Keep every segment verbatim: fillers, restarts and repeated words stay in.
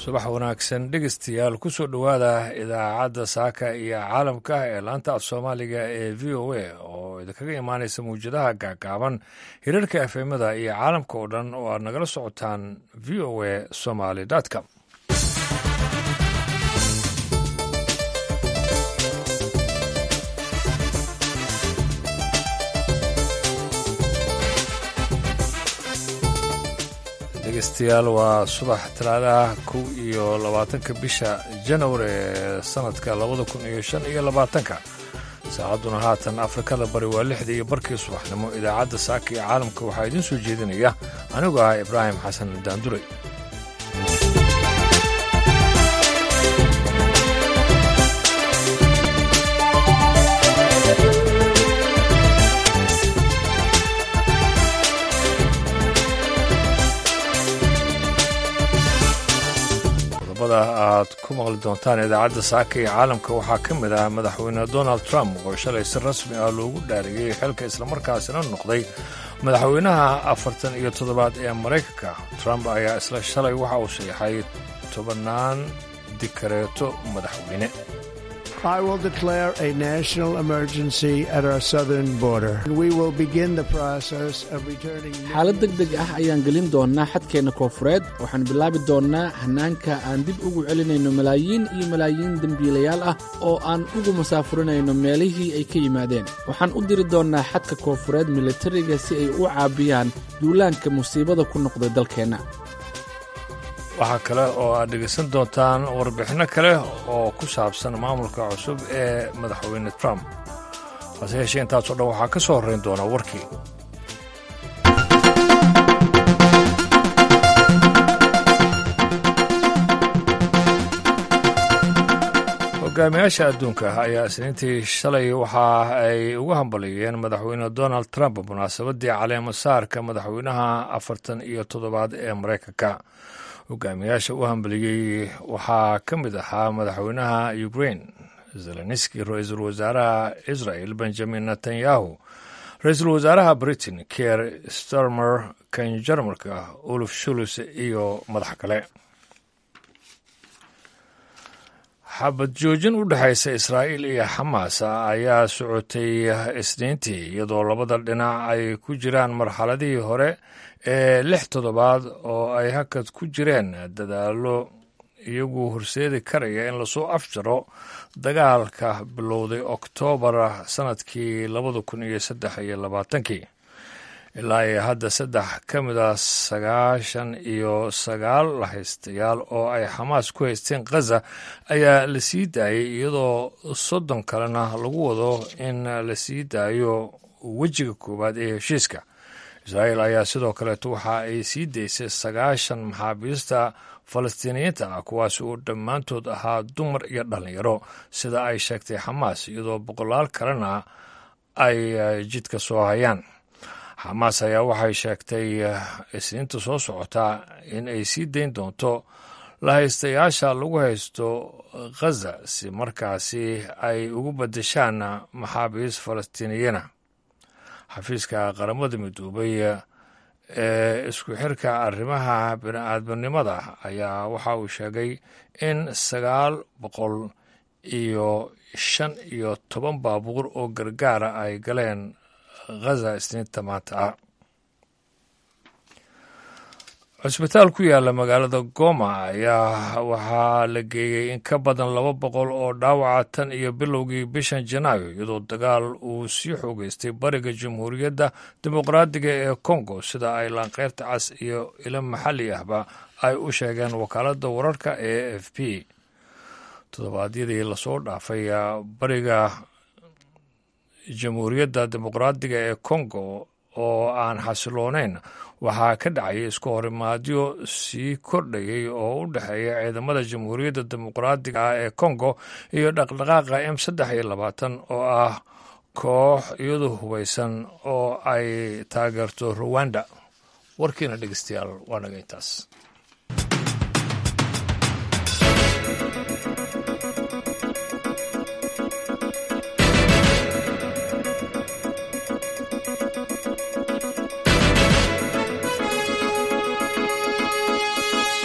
subax wanaagsan dhegeystayaal ku soo dhowaada idaacadda saaka iyo caalamka ee laanta af soomaaliga ee v o a oo idinkaga imaanaysa mawjadaha gaagaaban hirarka efemada iyo caalamka oo dhan oo aad nagala socotaan v o a somaly com dhegeystayaal waa subax talaadaha kow iyo labaatanka bisha janawari ee sanadka labada kun iyo shan iyo labaatanka saacadduna haatan afrikada bari waa lixda iyo barkii subaxnimo idaacadda saaka iyo caalamka waxaa idiin soo jeedinaya anigu ah ibraahim xasan daanduray aad ku maqli doontaan idaacadda saaka iyo caalamka waxaa ka mid ah madaxweyne donald trump oo shalay si rasmi ah loogu dhaariyey xilka islamarkaasina noqday madaxweynaha afartan iyo toddobaad ee maraykanka trump ayaa isla shalay waxa uu saxiixay tobannaan dikareeto madaxweyne I will declare a national emergency at our southern border. We will begin the process of returning. xaalad degdeg ah ayaan gelin doonaa xadkeena koonfureed waxaan bilaabi doonaa hanaanka aan dib ugu celinayno malaayiin iyo malaayiin dembiilayaal ah oo aan ugu masaafurinayno meelihii ay ka yimaadeen waxaan u diri doonaa xadka koonfureed militariga si ay u caabiyaan duulaanka musiibada ku noqday dalkeenna waxaa kale oo aad dhegaysan doontaan warbixinno kale oo ku saabsan maamulka cusub ee madaxweyne trump hase yeeshee intaasoo dhan waxaa ka soo horrayn doona warkii hogaamiyaasha adduunka ayaa isniintii shalay waxa ay ugu hambaliyeen madaxweyne donald trump munaasabaddii caleema saarka madaxweynaha afartan iyo toddobaad ee maraykanka hogaamiyaasha u hambaliyey waxaa ka mid ahaa madaxweynaha ukrain zelenski ra-iisul wasaaraha israel benjamin netanyahu ra-iisul wasaaraha britain kier starmer kan jarmalka olaf shuls iyo madax kale xabad joojin u dhexaysa israa'iil iyo xamaas ayaa socotay isniintii iyadoo labada dhinac ay ku jiraan marxaladihii hore ee lix toddobaad oo ay hakad ku jireen dadaallo iyagu horseedi karaya in lasoo afjaro dagaalka bilowday oktoobar sannadkii labada kun iyo saddex iyo labaatankii ilaa iyo hadda saddex ka mid a sagaashan iyo sagaal lahaystayaal oo ay xamaas ku haysteen khaza ayaa la sii daayey iyadoo soddon kalena lagu wado in la sii daayo wejiga koowaad ee heshiiska israa'iil ayaa sidoo kaleeto waxa ay sii daysay sagaashan maxaabiista falastiiniyiinta ah kuwaas oo dhammaantood ahaa dumar iyo dhallinyaro sida ay sheegtay xamaas iyadoo boqolaal kalena ay jidka soo hayaan xamaas ayaa waxay sheegtay isniinta soo socotaa in ay sii dayn doonto lahaystayaasha lagu haysto khaza si markaasi ay ugu beddeshaan maxaabiis falastiiniyana xafiiska qaramada midoobay ee isku xirka arrimaha bini-aadminimada ayaa waxa uu sheegay in sagaal boqol iyo shan iyo toban baabuur oo gargaara ay galeen khaza isniinta maanta ah cusbitaal ku yaalla magaalada goma ayaa waxaa la geeyey in ka badan laba boqol oo dhaawaca tan iyo bilowgii bishan janaayo iyadoo dagaal uu sii xoogeystay bariga jamhuuriyadda dimuqraadiga ee kongo sida ay laanqeyrta cas iyo ilo maxalli ahba ay u sheegeen wakaaladda wararka ee f p toddobaadyadii lasoo dhaafay bariga jamhuuriyadda dimuqraadiga ee kongo oo aan xasiloonayn waxaa ka dhacayay isku horimaadyo sii kordhayay oo u dhexeeya ciidamada jamhuuriyadda dimuqraadiga ah ee kongo iyo dhaqdhaqaaqa m saddex iyo labaatan oo ah koox iyadu hubaysan oo ay taageerto ruwanda warkiina dhegeystayaal waa naga intaas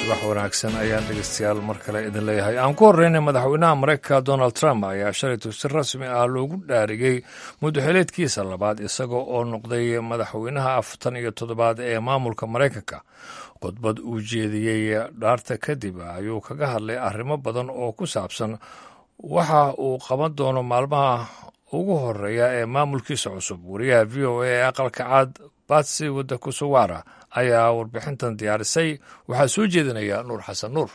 subax wanaagsan ayaan dhegeystayaal mar kale idin leeyahay. aan ku horreynay madaxweynaha maraykanka donald trump ayaa shalaytu si rasmi ah loogu dhaarigay muddaxileedkiisa labaad isagoo oo noqday madaxweynaha afartan iyo toddobaad ee maamulka maraykanka. khudbad uu jeediyey dhaarta kadib ayuu kaga hadlay arrimo badan oo ku saabsan waxa uu qaban doono maalmaha ugu horeeya ee maamulkiisa cusub. wariyaha v o a ee aqalka caad batsi wadda kusuwaara ayaa warbixintan diyaarisay. waxaa soo jeedinaya nuur xasan nuur.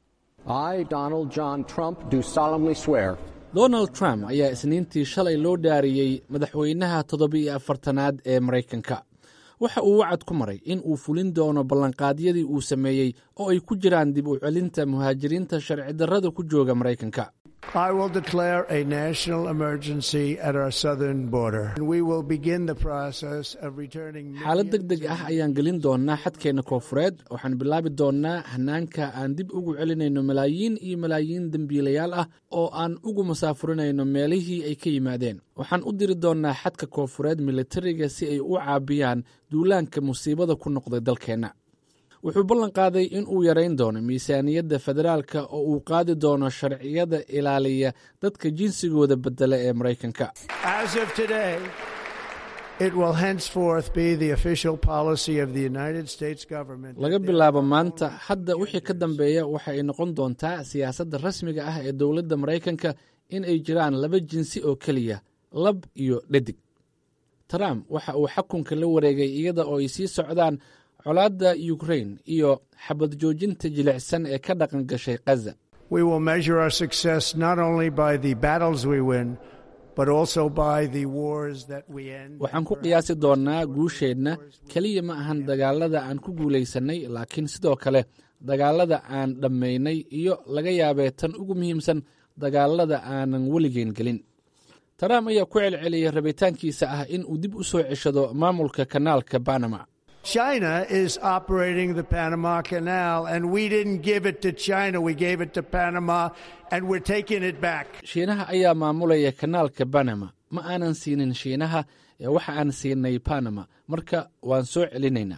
donald trump ayaa isniintii shalay loo dhaariyey madaxweynaha toddoba-iyo afartanaad ee maraykanka. waxa uu wacad ku maray in uu fulin doono ballanqaadyadii uu sameeyey oo ay ku jiraan dib u celinta muhaajiriinta sharci darrada ku jooga maraykanka. I will declare a national emergency at our southern border. We will begin the process of returning. xaalad degdeg ah ayaan gelin doonaa xadkeena koonfureed. waxaan bilaabi doonaa hanaanka aan dib ugu celinayno malaayiin iyo malaayiin dembiilayaal ah oo aan ugu masaafurinayno meelihii ay ka yimaadeen. waxaan u diri doonaa xadka koonfureed militariga si ay u caabiyaan duulaanka musiibada ku noqday dalkeenna. wuxuu ballan qaaday in uu yarayn doono miisaaniyadda federaalka oo uu qaadi doono sharciyada ilaaliya dadka jinsigooda beddela ee maraykanka. laga bilaabo maanta hadda wixii ka dambeeya waxa ay noqon doontaa siyaasadda rasmiga ah ee dowladda maraykanka in ay jiraan laba jinsi oo keliya, lab iyo dhadig. trump waxa uu xukunka la wareegay iyada oo ay sii socdaan colaadda ukrain iyo xabad joojinta jilicsan ee ka dhaqan gashay Gaza. waxaan ku qiyaasi doonaa guusheenna keliya ma ahan dagaalada aan ku guulaysannay, laakiin sidoo kale dagaalada aan dhammaynay iyo laga yaabee tan ugu muhiimsan dagaalada aanan weligeen gelin. trump ayaa ku celceliyay rabitaankiisa ah in uu dib u soo ceshado maamulka kanaalka Panama. China is operating the Panama Canal, and we didn't give it to China. We gave it to Panama, and we're taking it back. Shiinaha ayaa maamulaya kanaalka Panama. Ma aanan siinin Shiinaha ee waxa aan siinay Panama. Marka waan soo celinaynaa.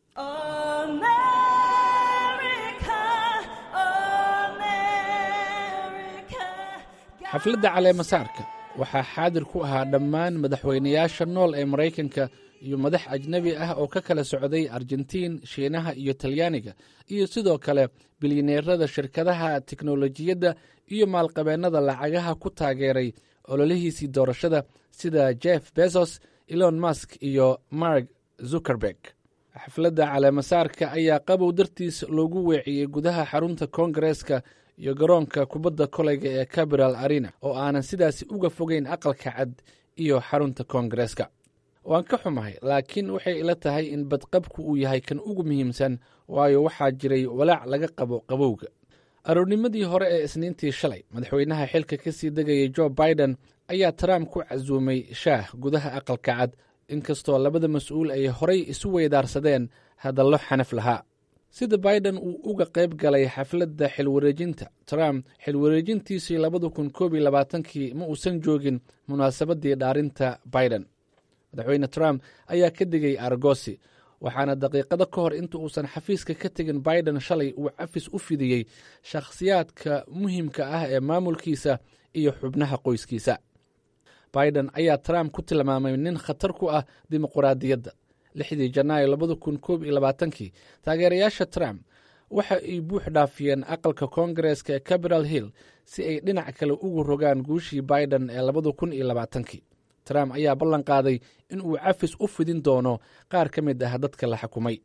xafladda caleemasaarka waxaa xaadir ku ahaa dhammaan madaxweynayaasha nool ee Maraykanka iyo madax ajnabi ah oo ka kala socday Argentiin, Shiinaha iyo Talyaaniga, iyo sidoo kale bilyaneerada shirkadaha tiknoolajiyadda iyo maalqabeennada lacagaha ku taageeray ololihiisii doorashada sida Jeff Bezos, Elon Musk iyo Mark Zuckerberg. xafladda caleemasaarka ayaa qabow dartiis loogu weeciyey gudaha xarunta koongareeska iyo garoonka kubadda koleyga ee Capitol Arena oo aanan sidaasi uga fogeyn aqalka cad iyo xarunta koongareeska. waan ka xumahay, laakiin waxay ila tahay in badqabku uu yahay kan ugu muhiimsan, waayo waxaa jiray walaac laga qabo qabowga. aroornimadii hore ee isniintii shalay, madaxweynaha xilka ka sii degayay Joe Biden ayaa Trump ku casuumay shaah gudaha aqalka cad, inkastoo labada mas-uul ay horay isu weydaarsadeen hadallo xanaf lahaa. sida Biden uu uga qayb galay xafladda xilwareejinta, Trump xilwareejintiisii labada kun koob iyo labaatankii ma uusan joogin munaasabaddii dhaarinta Biden. madaxweyne Trump ayaa ka digay Argosy, waxaana daqiiqado ka hor inta uusan xafiiska ka tegin Biden shalay uu cafis u fidiyey shakhsiyaadka muhiimka ah ee maamulkiisa iyo xubnaha qoyskiisa. Biden ayaa Trump ku tilmaamay nin khatar ku ah dimuqraadiyadda. lixdii Janaayo labada kun koob iyo labaatankii, taageerayaasha Trump waxa ay buux dhaafiyeen aqalka koongareeska ee Capitol Hill si ay dhinac kale ugu rogaan guushii Biden ee labada kun iyo labaatankii. Trump ayaa ballan qaaday in uu cafis u fidin doono qaar ka mid ah dadka la xukumay.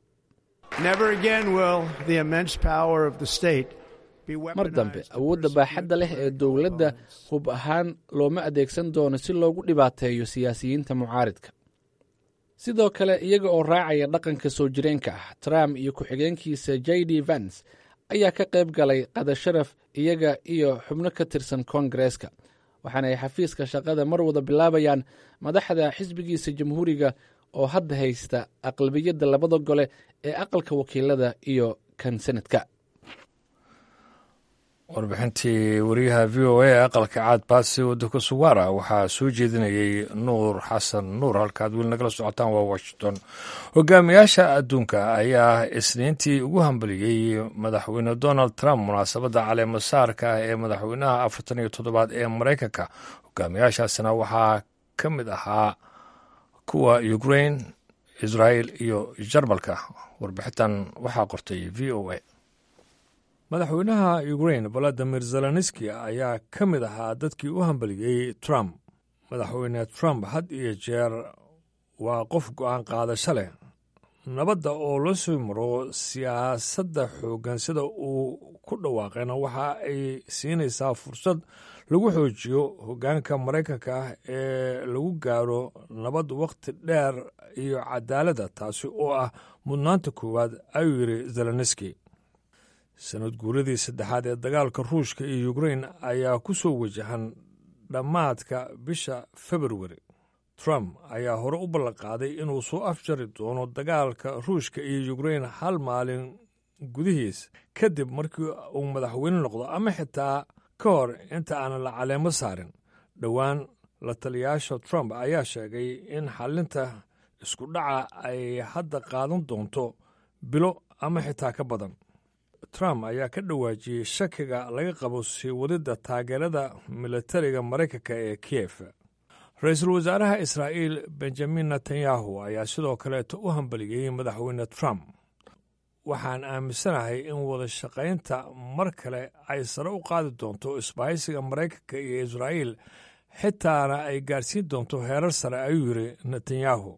mar dambe awoodda baaxadda leh ee dowladda hub ahaan looma adeegsan doono si loogu dhibaateeyo siyaasiyiinta mucaaridka. sidoo kale, iyaga oo raacaya dhaqanka soo jireenka ah, Trump iyo ku-xigeenkiisa J D Vance ayaa ka qayb galay qada sharaf iyaga iyo xubno ka tirsan koongareeska, waxaana ay xafiiska shaqada mar wada bilaabayaan madaxda xisbigiisa jamhuuriga oo hadda haysta aqlabiyadda labada gole ee aqalka wakiilada iyo kan senadka. warbixintii wariyaha v o a ee aqalka caad baasi waddanka suwaara waxaa soo jeedinayay nuur xasan nuur halkaad weli nagala socotaan waa washington hogaamiyaasha adduunka ayaa isniintii ugu hambaliyey madaxweyne donald trump munaasabadda caleemasaarka ah ee madaxweynaha afartan iyo toddobaad ee maraykanka hogaamiyaashaasina waxaa ka mid ahaa kuwa ukrain israel iyo jarmalka warbixintan waxaa qortay v o a madaxweynaha ukrain valadimir zelenski ayaa ka mid ahaa dadkii u hambaliyey trump madaxweyne trump had iyo jeer waa qof go'aan qaadasho leh nabadda oo la soo maro siyaasadda xooggan sida uu ku dhawaaqayna waxa ay siinaysaa fursad lagu xoojiyo hoggaanka maraykanka ah ee lagu gaaro nabad wakhti dheer iyo cadaaladda taasi oo ah mudnaanta koowaad ayuu yidhi zelenski sanad guuradii saddexaad ee dagaalka ruushka iyo ukrain ayaa ku soo wajahan dhammaadka bisha februari trump ayaa hore u ballanqaaday inuu soo afjari doono dagaalka ruushka iyo ukrain hal maalin gudihiis kadib markii uu madaxweyne noqdo ama xitaa ka hor inta aanan la caleemo saarin dhowaan la taliyaasha trump ayaa sheegay in xallinta isku dhaca ay hadda qaadan doonto bilo ama xitaa ka badan trump ayaa ka dhawaajiyey shakiga laga qabo sii wadidda taageerada militariga maraykanka ee kiyef ra-iisul wasaaraha israa'iil benjamin netanyahu ayaa sidoo kaleeto u hambaliyey madaxweyne trump waxaan aaminsanahay in wada shaqaynta mar kale ay sare u qaadi doonto isbahaysiga maraykanka iyo israa'iil xitaana ay gaarsiin doonto heerar sare ayuu yidhi netanyahu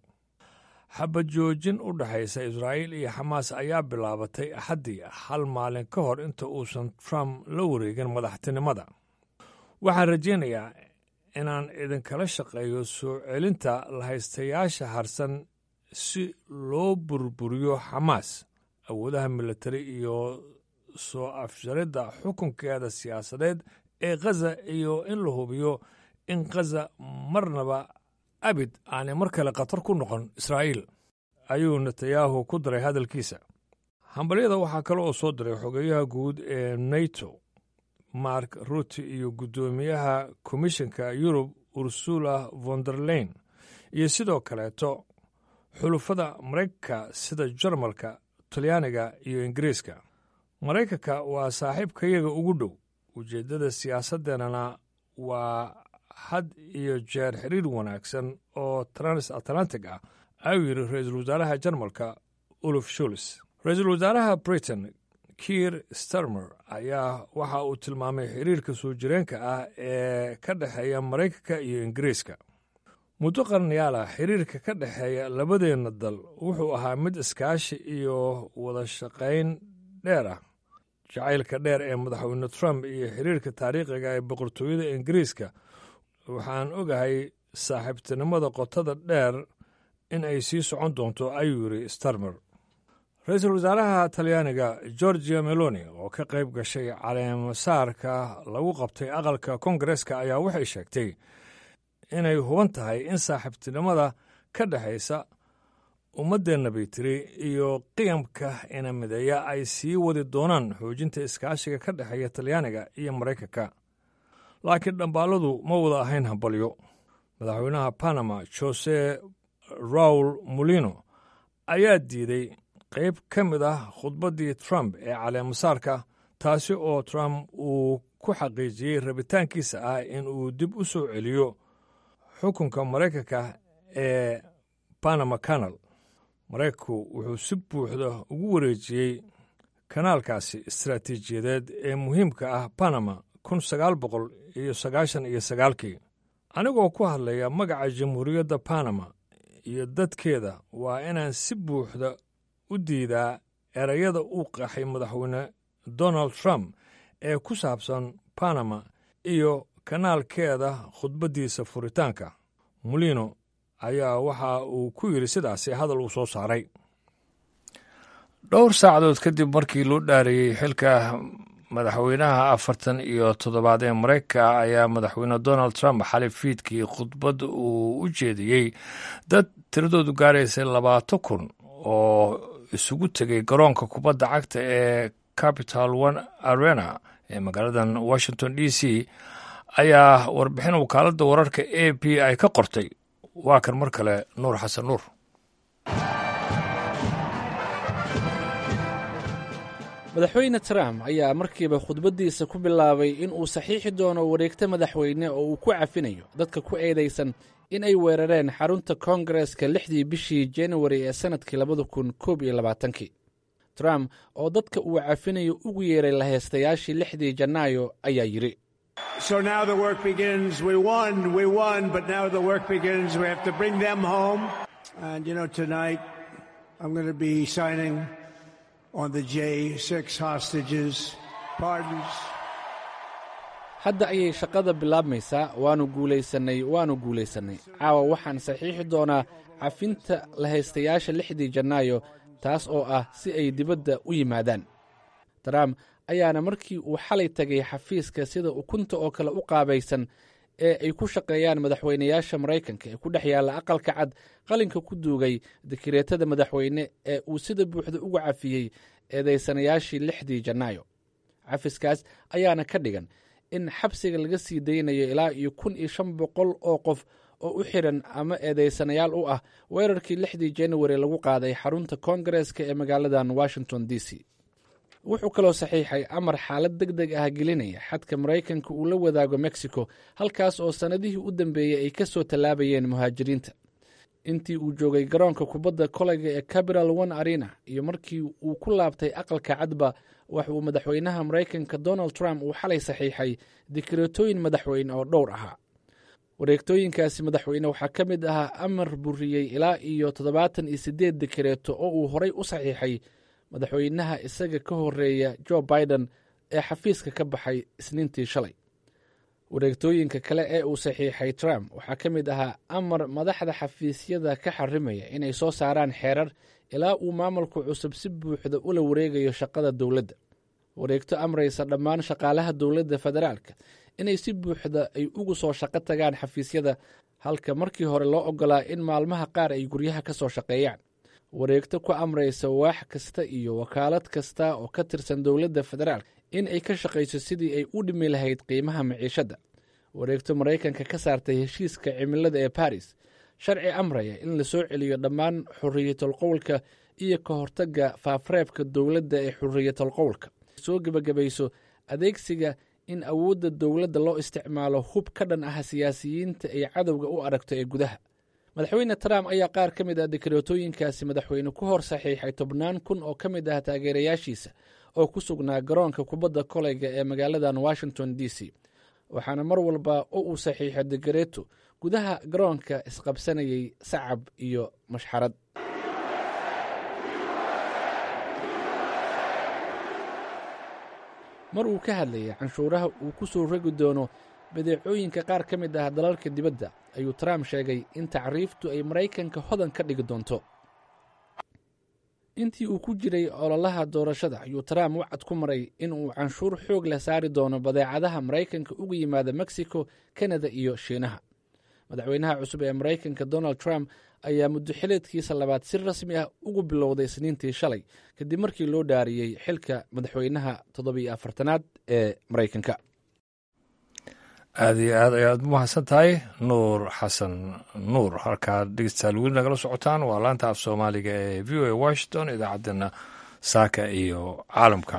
xabad joojin u dhexaysa israa'iil iyo xamaas ayaa bilaabatay axaddii hal maalin ka hor inta uusan trump la wareegin madaxtinimada waxaan rajaynayaa inaan idinkala shaqeeyo soo celinta lahaystayaasha harsan si loo burburiyo xamaas awoodaha militari iyo soo afjaridda xukunkeeda siyaasadeed ee khaza iyo in la hubiyo in khaza marnaba abid aanay mar kale khatar ku noqon israa'iil ayuu netanyahu ku daray hadalkiisa hambalyada waxaa kale oo soo diray xogeeyaha guud ee nato mark rutte iyo guddoomiyaha komishanka yurub ursula vonderlein iyo sidoo kaleeto xulufada maraykanka sida jarmalka talyaaniga iyo ingiriiska maraykanka waa saaxiibkayaga ugu dhow ujeeddada siyaasaddeenana waa had iyo jeer xiriir wanaagsan oo trans atlantic ah ayuu yidhi ra-iisul wasaaraha jarmalka olaf shuls ra-iisul wasaaraha britain kiir starmer ayaa waxa uu tilmaamay xiriirka soo jireenka ah ee ka dhexeeya maraykanka iyo ingiriiska muddo qarnayaala xiriirka ka dhexeeya labadeenna dal wuxuu ahaa mid iskaashi iyo wada shaqayn dheer ah jacaylka dheer ee madaxweyne trump iyo xiriirka taariikhiga ee boqortooyada ingiriiska waxaan ogahay saaxiibtinimada qotada dheer in ay sii socon doonto ayuu yidhi starmer ra-iisul wasaaraha talyaaniga georgia meloni oo ka qayb gashay caleemasaarka lagu qabtay aqalka kongareska ayaa waxay sheegtay inay huban tahay in saaxiibtinimada ka dhexaysa ummaddeenna bay tiri iyo qiyamka ina mideeya ay sii wadi doonaan xoojinta iskaashiga ka dhexeeya talyaaniga iyo maraykanka laakiin dhambaaladu ma wada ahayn hambalyo madaxweynaha panama jose raul molino ayaa diiday qayb ka mid ah khudbaddii trump ee caleemasaarka taasi oo trump uu ku xaqiijiyey rabitaankiisa ah in uu dib u soo celiyo xukunka maraykanka ee panama canal maraykanku wuxuu si buuxda ugu wareejiyey kanaalkaasi istaraatiijiyadeed ee muhiimka ah panama kun sagaal boqol iyo sagaashan iyo sagaalkii anigoo ku hadlaya magaca jamhuuriyadda panama iyo dadkeeda waa inaan si buuxda u diidaa erayada uu qaxay madaxweyne donald trump ee ku saabsan panama iyo kanaalkeeda khudbaddiisa furitaanka molino ayaa waxa uu ku yidhi sidaasi hadal uu soo saaray dhowr saacadood kadib markii loo dhaariyey xilka madaxweynaha afartan iyo toddobaad ee maraykanka ayaa madaxweyne donald trump xalay fiidkii khudbad uu u jeediyey dad tiradoodu gaaraysay labaatan kun oo isugu tegay garoonka kubadda cagta ee capital one arena ee magaaladan washington d c ayaa warbixin wakaaladda wararka a p ay ka qortay. waa kan mar kale nuur xasan nuur. madaxweyne trump ayaa markiiba khudbaddiisa ku bilaabay in uu saxiixi doono wareegto madaxweyne oo uu ku cafinayo dadka ku eedaysan in ay weerareen xarunta koongareeska lixdii bishii januari ee sannadkii labada kun koob iyo labaatankii. trump oo dadka uu cafinayo ugu yeeray laheystayaashii lixdii janaayo ayaa yidhi So now the work begins. We won, we won, but now the work begins. We have to bring them home. And, you know, tonight I'm going to be signing on the J six hostages, pardons. hadda ayay shaqada bilaabmaysaa. waanu guulaysannay waanu guulaysannay caawa waxaan saxiixi doonaa cafinta lahaystayaasha lixdii janaayo, taas oo ah si ay dibadda u yimaadaan. trump ayaana markii uu xalay tagay xafiiska sida ukunta oo kale u qaabaysan ee ay ku shaqeeyaan madaxweynayaasha maraykanka ee ku dhex yaalla aqalka cad qalinka ku duugay dikireetada madaxweyne ee uu sida buuxda uga cafiyey eedaysanayaashii lixdii janaayo. cafiskaas ayaana ka dhigan in xabsiga laga sii daynayo ilaa iyo kun iyo shan boqol oo qof oo u xiran ama eedaysanayaal u ah weerarkii lixdii januari lagu qaaday xarunta koongareeska ee magaaladan washington d c. wuxuu kaloo saxiixay amar xaalad deg deg ah gelinaya xadka maraykanka uu la wadaago mexico, halkaas oo sannadihii u dambeeyey ay ka soo tallaabayeen muhaajiriinta. intii uu joogay garoonka kubadda kolayga ee capital one arena iyo markii uu ku laabtay aqalka cadba, waxa uu madaxweynaha maraykanka donald trump uu xalay saxiixay dikireetooyin madaxweyne oo dhowr ahaa. wareegtooyinkaasi madaxweyne waxaa ka mid ahaa amar buriyey ilaa iyo toddobaatan iyo siddeed dikireeto oo uu horay u saxiixay madaxweynaha isaga ka horeeya joe biden ee xafiiska ka baxay isniintii shalay. wareegtooyinka kale ee uu saxiixay trump waxaa ka mid ahaa amar madaxda xafiisyada ka xarimaya inay soo saaraan xeerar ilaa uu maamulku cusub si buuxda ula wareegayo shaqada dowladda. wareegto amraysa dhammaan shaqaalaha dowladda federaalka inay si buuxda ay ugu soo shaqo tagaan xafiisyada, halka markii hore loo oggolaa in maalmaha qaar ay guryaha ka soo shaqeeyaan. wareegto ku amraysa waax kasta iyo wakaalad kasta oo ka tirsan dowladda federaalka in ay ka shaqayso sidii ay u dhimi lahayd qiimaha maciishadda. wareegto maraykanka ka saartay heshiiska cimilada ee baris. sharci amraya in la soo celiyo dhammaan xurriyatul qowlka iyo ka hortagga faafreebka dowladda ee xurriyatul qowlka. soo gebagabayso adeegsiga in awoodda dowladda loo isticmaalo hub ka dhan ah siyaasiyiinta ay cadowga u aragto ee gudaha. madaxweyne trump ayaa qaar ka mid ah dikireetooyinkaasi madaxweyne ku hor saxiixay tobnaan kun oo ka mid ah taageerayaashiisa oo ku sugnaa garoonka kubadda kolayga ee magaaladan washington d c. waxaana mar walba oo uu saxiixo dikireeto gudaha garoonka isqabsanayay sacab iyo mashxarad. mar uu ka hadlayay canshuuraha uu ku soo rogi doono badeecooyinka qaar ka mid ah dalalka dibadda, ayuu trump sheegay in tacriiftu ay maraykanka hodan ka dhigi doonto. intii uu ku jiray ololaha doorashada ayuu trump wacad ku maray in uu canshuur xoog leh saari doono badeecadaha maraykanka uga yimaada mexico, kanada iyo shiinaha. madaxweynaha cusub ee maraykanka donald trump ayaa muddo xileedkiisa labaad si rasmi ah ugu bilowday isniintii shalay kadib markii loo dhaariyey xilka madaxweynaha toddobiyo afartanaad ee maraykanka. aad iyo aad ayaad umahadsan tahay nuur xasan nuur. halkaad dhegeystayaal weli nagala socotaan waa laanta af soomaaliga ee v o a washington, idaacaddeenna saaka iyo caalamka.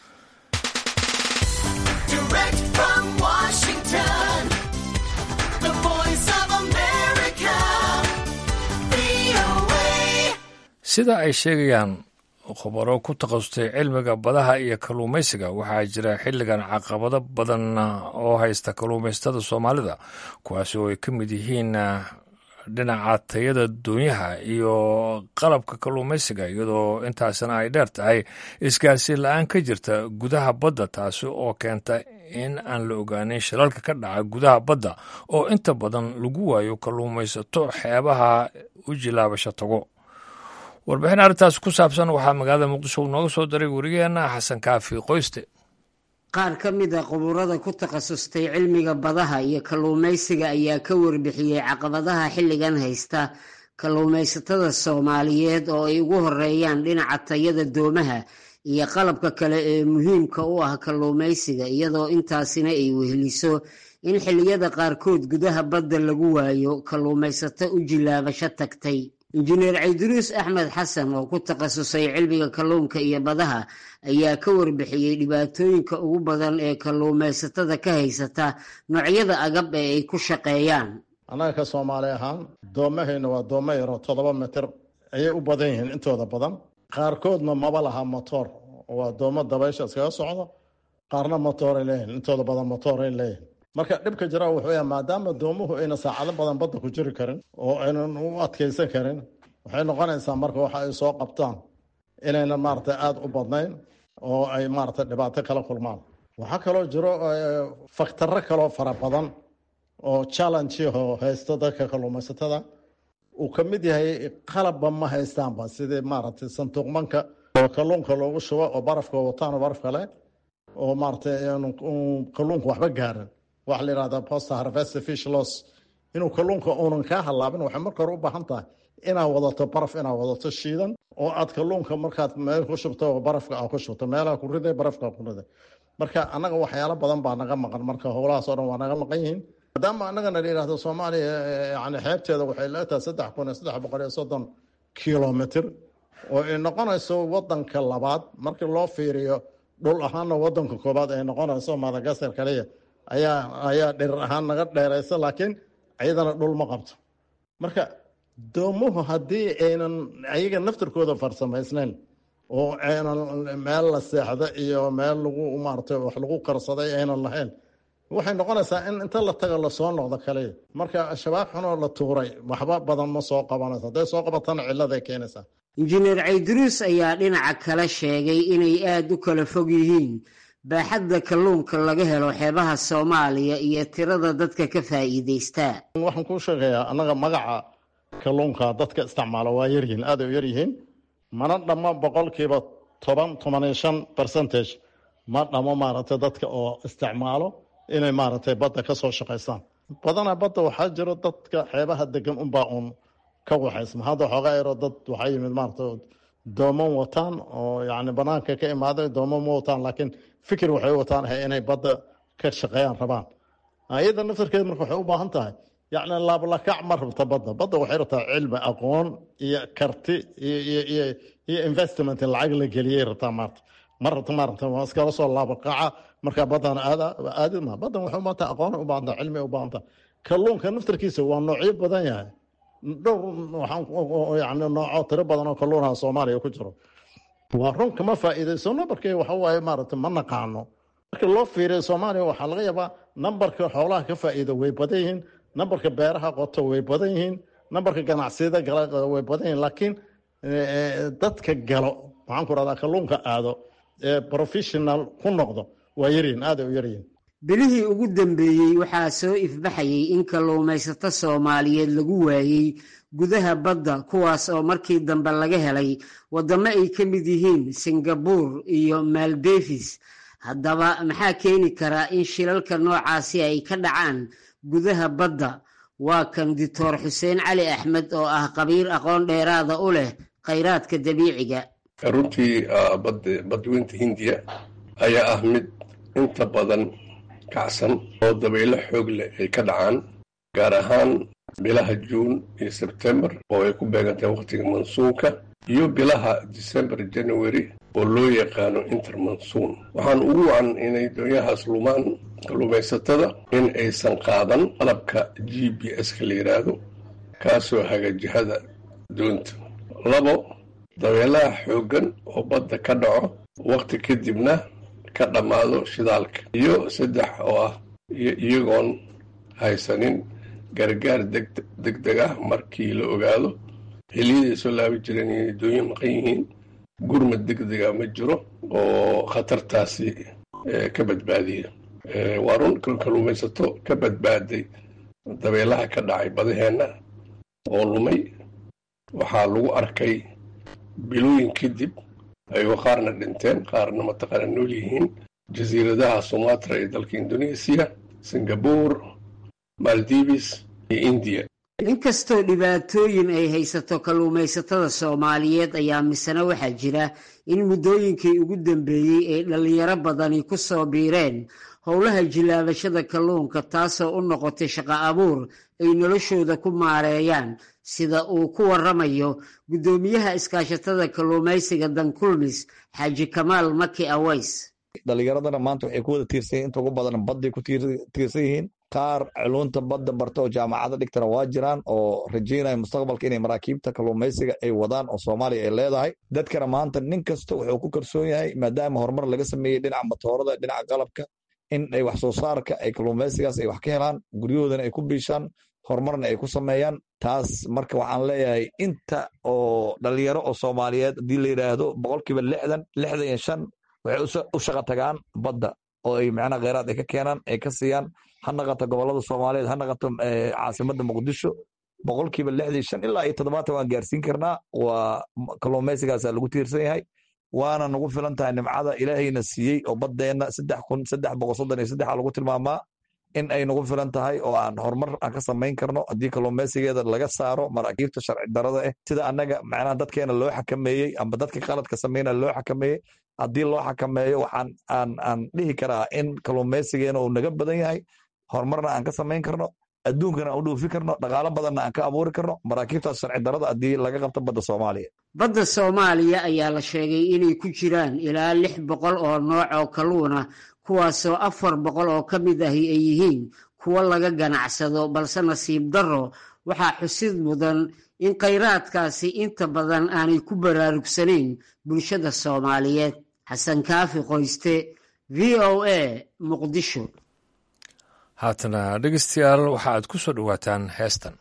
sida ay sheegayaan khubaro ku takhasustay cilmiga badaha iyo kalluumaysiga, waxaa jira xilligan caqabado badan oo haysta kalluumaysatada soomaalida, kuwaasi oo ay ka mid yihiin dhinaca tayada doonyaha iyo qalabka kalluumaysiga, iyadoo intaasna ay dheer tahay isgaarsiin la-aan ka jirta gudaha badda, taasi oo keenta in aan la ogaanin shilalka ka dhaca gudaha badda oo inta badan lagu waayo kalluumaysato xeebaha u jilaabasho tago. warbixin arrintaas ku saabsan waxaa magaalada muqdisho nooga soo daray warigeenna xasan kaafi qoyste. qaar ka mid a khuburada ku takhasustay cilmiga badaha iyo kalluumaysiga ayaa ka warbixiyey caqabadaha xilligan haysta kalluumaysatada soomaaliyeed oo ay ugu horeeyaan dhinaca tayada doomaha iyo qalabka kale ee muhiimka u ah kalluumaysiga, iyadoo intaasina ay weheliso in xilliyada qaarkood gudaha badda lagu waayo kalluumaysato u jilaabasho tagtay. injineer Caydiruus Axmed Xasan oo ku takhasusay cilmiga kalluunka iyo badaha ayaa ka warbixiyey dhibaatooyinka ugu badan ee kalluumaysatada ka haysata noocyada agab ee ay ku shaqeeyaan. annaga ka Soomaali ahaan doomahayna waa doomo yar oo toddoba mitir ayay u badan yihiin intooda badan, qaarkoodna maba laha motor, waa doomo dabaysha iskaga socdo, qaarna motor ay leeyihiin, intooda badan motor ay leeyihiin. marka dhibka jira wuxuu yahay maadaama doomuhu ayna saacado badan badda ku jiri karin oo aynan u adkaysan karin, waxay noqonaysaa marka waxa ay soo qabtaan inayna maaragtay aada u badnayn oo ay maaragtay dhibaato kala kulmaan. waxaa kaloo jiro faktarro kaloo fara badan oo challenge oo haysto dadka kalluumaysatada, uu ka mid yahay qalabba ma haystaanba, sidii maaragtay santuuqmanka oo kalluunka loogu shubo oo barafka wataan oo baraf kale oo maaragtay kalluunka waxba gaarin, waxa la yidhahdaa post harvest fish loss, inuu kalluunka uunan kaa halaabin. waxay marka hore u baahan tahay inaad wadato baraf, inaad wadato shiidan oo aad kalluunka markaad meel ku shubto oo barafka aad ku shubto, meelaha ku riday barafka ku riday. marka annaga waxyaalo badan baa naga maqan, marka howlahaas oo dhan waa naga maqan yihiin. maadaama annagana la yidhahdo Soomaaliya yani xeebteeda waxay leedahay saddex kun iyo saddex boqol iyo soddon kilomitr oo ay noqonayso wadanka labaad markii loo fiiriyo dhul ahaanna wadanka koobaad ay noqonayso. Madagascar kaliya ayaa ayaa dherer ahaan naga dheeraysa, laakiin ayadana dhul ma qabto. marka doomuhu haddii aynan ayaga naftirkooda farsamaysnayn oo aynan meel la seexda iyo meel lagu maartay wax lagu qarsaday aynan lahayn, waxay noqonaysaa in inta la tago lasoo noqdo kaliya. marka shabaab xunoo la tuuray waxba badan ma soo qabanayso, hadday soo qabatana cilladay keenaysaa. injineer Caydiruus ayaa dhinaca kale sheegay inay aada u kala fog yihiin baaxadda kalluunka laga helo xeebaha Soomaaliya iyo tirada dadka ka faa'iideysta. waxaan kuu sheegayaa annaga magaca kalluunka dadka isticmaala waa yaryihiin, aad u yaryihiin, mana dhammo boqolkiiba toban toban iyo shan percentage ma dhammo maaragtay dadka oo isticmaalo inay maaragtay badda ka soo shaqaystaan. badanaa badda waxaa jiro dadka xeebaha degan unbaa uun ka waxaysma. hadda xoogaa yaroo dad waxaa yimid maaragtay dooman wataan oo yacni banaanka ka imaaday, dooman ma wataan laakiin fikir waxay wataan inay badda ka shaqeeyaan rabaan. iyada naftarkeeda marka waxay u baahan tahay yacni laablakac ma rabta badda. badda waxay rabtaa cilmi, aqoon iyo karti iyo iyo iyo iyo investment lacag la geliyay rabtaa. maarta ma rabta maarata waa iskala soo laabakaca markaa baddan aada aadima. baddan waxay u baahan tahay aqoon, u baahan tahay cilmi, u baahan tahay. kalluunka naftarkiisa waa noocyo badan yahay, dhowr waxaan yacni nooco tiro badan oo kalluunaha Soomaaliya ku jiro. waa run kama faa'iidaysano markii waxa waaye maarata ma naqaano. marka loo fiiriyo Soomaaliya waxaa laga yaabaa nambarka xoolaha ka faa'iido way badan yihiin, nambarka beeraha qoto way badan yihiin, nambarka ganacsiyada gala way badan yihiin, laakiin dadka galo waxaan ku rahdaa kalluunka aado ee professional ku noqdo waa yaryihiin, aad u yaryihiin. bilihii ugu dambeeyey waxaa soo ifbaxayay in kalluumaysato Soomaaliyeed lagu waayey gudaha badda, kuwaas oo markii dambe laga helay wadamo ay ka mid yihiin Singapore iyo Maldives. haddaba maxaa keeni karaa in shilalka noocaasi ay ka dhacaan gudaha badda? waa kan Doctor Xuseen Cali Axmed oo ah qabiir aqoon dheeraada u leh kheyraadka dabiiciga. runtii badweynta Hindiya ayaa ah mid inta badan kacsan oo dabaylo xoog leh ay ka dhacaan, gaar ahaan bilaha Juun iyo Sebtembar oo ay ku beegantahay waqtiga mansuunka, iyo bilaha December January oo loo yaqaano intermonsoon. waxaan ugu wacan inay doonyahaas lumaan kalluumaysatada in aysan qaadan qalabka G P S-ka la yidhaahdo, kaasoo haga jihada doonta. labo, dabeelaha xooggan oo badda ka dhaco waqti kadibna ka dhammaado shidaalka. iyo saddex oo ah iyagoon haysanin gargaar degdeg ah markii la ogaado xilliyaday soo laabi jireen inay doonyo maqan yihiin, gurmad degdega ma jiro oo khatartaasi ka badbaadiya. waa run kalluumaysato ka badbaaday dabeelaha ka dhacay badaheenna oo lumay waxaa lagu arkay bilooyin kadib, ayagoo qaarna dhinteen qaarna mataqaana nool yihiin, jasiiradaha Sumatra ee dalka Indonesia, Singapore, Maldives iyo India. inkastoo dhibaatooyin ay haysato kalluumaysatada soomaaliyeed ayaa misena waxaa jira in muddooyinkii ugu dambeeyey ay dhallinyaro badani ku soo biireen howlaha jilaabashada kalluunka taasoo u noqotay shaqo abuur ay noloshooda ku maareeyaan sida uu ku waramayo guddoomiyaha iskaashatada kalluumaysiga dankulmis xaaji kamaal maki aways. dhalinyaradana maanta waxay ku wada tiirsan yihiin inta ugu badan badday ku tiirsan yihiin qaar culunta badda barta oo jaamacada dhigtana waa jiraan oo rajaynaya mustaqbalka inay maraakiibta kalluumaysiga ay wadaan oo soomaaliya ay leedahay. dadkana maanta nin kasta wuxuu ku kalsoon yahay maadaama horumar laga sameeyey dhinaca matoorada dhinaca qalabka in ay wax soo saarka ay kalluumaysigaas ay wax ka helaan guryahoodana ay ku biishaan horumarna ay ku sameeyaan. taas marka waxaan leeyahay inta oo dhalinyaro oo soomaaliyeed haddii la yidhaahdo boqolkiiba lixdan lixdan iyo shan waxay u shaqo tagaan badda oo ay macnaha kheyraad ay ka keenaan ay ka siiyaan ha naqato gobolada soomaaliyeed ha naqato caasimadda muqdisho boqolkiiba lixdan shan ilaa iyo toddobaatan waan gaarsiin karnaa. waa kalluumaysigaasaa lagu tiirsan yahay waana nagu filan tahay nimcada ilaahayna siiyey oo baddeenna saddex kun saddex boqol soddon iyo saddexa lagu tilmaamaa in ay nagu filan tahay oo aan horumar aan ka samayn karno haddii kalluumaysigeeda laga saaro maraakiibta sharci darada ah sida annaga macnaha dadkeena loo xakameeyey amba dadka qaladka sameynaya loo xakameeyey. haddii loo xakameeyo waxaan aan aan dhihi karaa in kalluumaysigeena uu naga badan yahay horumarna aan ka samayn karno adduunkana aan u dhoofi karno dhaqaalo badanna aan ka abuuri karno maraakiibtaas sharci darada haddii laga qabto badda soomaaliya. badda soomaaliya ayaa la sheegay inay ku jiraan ilaa lix boqol oo nooc oo kalluuna kuwaasoo afar boqol oo ka mid ahi ay yihiin kuwo laga ganacsado balse nasiib darro waxaa xusid mudan in khayraadkaasi inta badan aanay ku baraarugsanayn bulshada soomaaliyeed. xasan kaafi qoyste v o a muqdisho. haatana dhegeystayaal waxa aad ku soo dhowaataan heestan.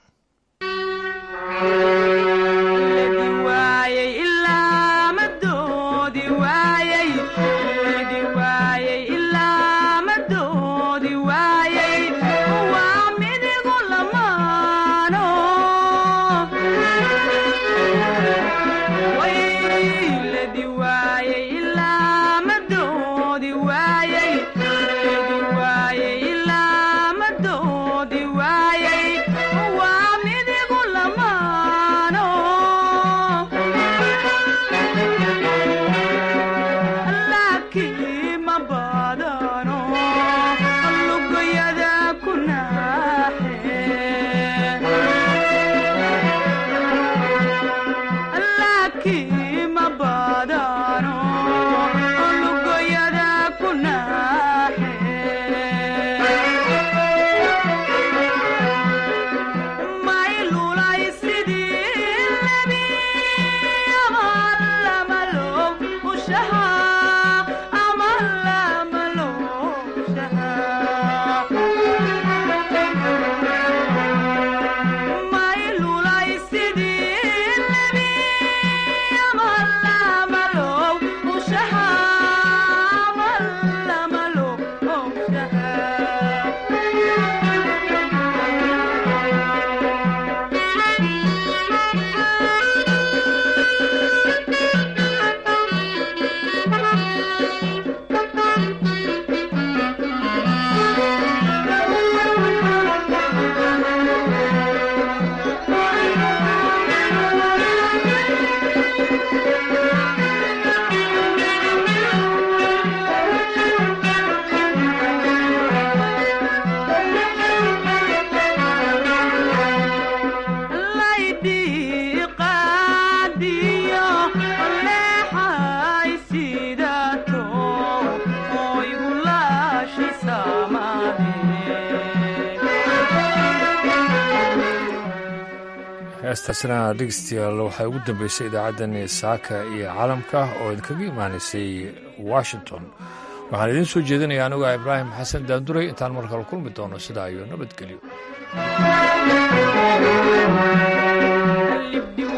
heestaasina dhegeystayaal waxay ugu dambeysay idaacaddani saaka iyo caalamka oo idinkaga imaanaysay washington. waxaan idiin soo jeedinaya aniga ibraahim xasan daanduray intaan mar kale kulmi doono sidaa iyo nabadgelyo.